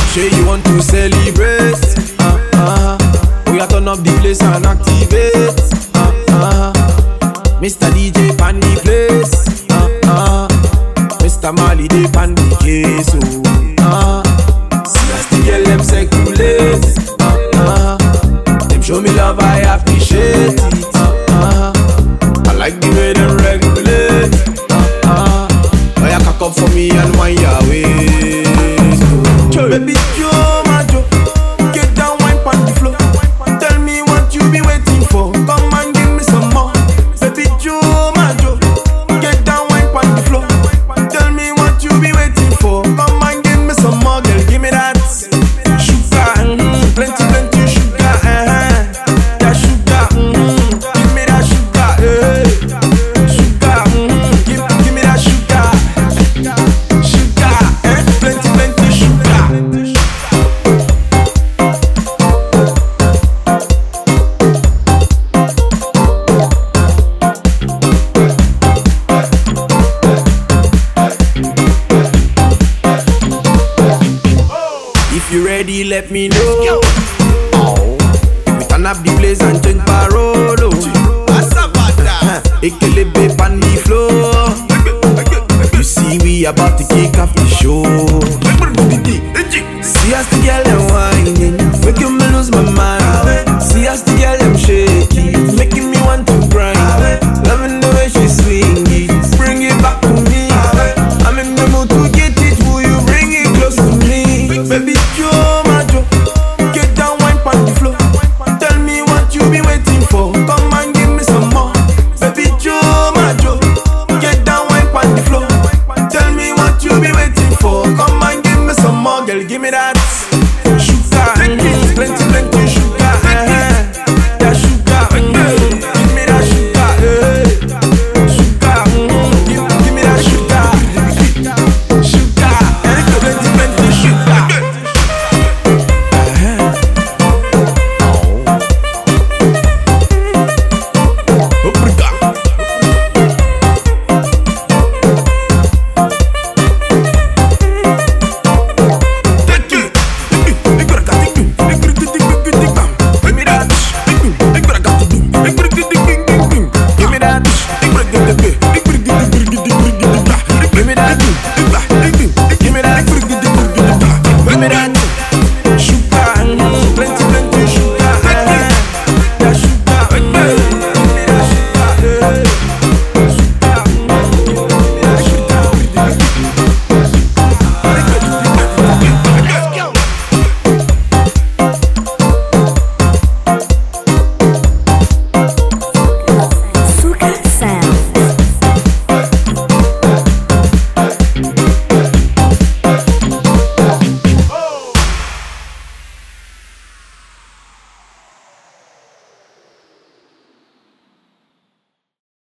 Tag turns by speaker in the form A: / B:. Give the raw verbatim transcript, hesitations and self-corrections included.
A: Sure you want to celebrate. Uh, uh, we are turn up the place and activate. Uh, uh, Mister D J pan the place. Uh, uh, Mister Mali dey pan the case. Oh, uh, see as the girl them circulate. Uh, uh, them show me love, I appreciate it. Uh, uh, I like the way them regulate. Uh, uh, why you cock up for me and wind your waist? Baby Joe, my Joe, get down, wine on the floor. Tell me what you be waiting for. Come and give me some more. Baby Joe, my Joe, get down, wine on the floor. Tell me what you be waiting for. Come and give me some more, girl. Give me that sugar, mm-hmm. plenty, plenty sugar, uh-huh. That sugar, mm-hmm. give me that sugar, eh. Sugar, mm-hmm. give, give me that sugar, sugar, eh. Plenty, plenty sugar. If you ready, let me know. Oh, we turn up the place and change parole. Ekelebe pan the floor. You see we about to kick off the show. See us the girl them whining, making me lose my mind. See us the girl them shaking, making me want to grind. Loving the way she swing it, bring it back to me. I'm in the mood to get it. Will you bring it close to me? Baby Joe, my Joe, get down, wine on the floor. Tell me what you be waiting for. Come and give me some more. Baby Joe, my Joe, get down, wine on the floor. Tell me what you be waiting for. Come and give me some more, girl. Give me that sugar, mm-hmm. plenty, plenty sugar, uh-huh. That sugar, mm-hmm. give me that sugar, eh. Sugar, mm-hmm. give, give me that sugar, sugar, eh. plenty, plenty sugar. Give me that.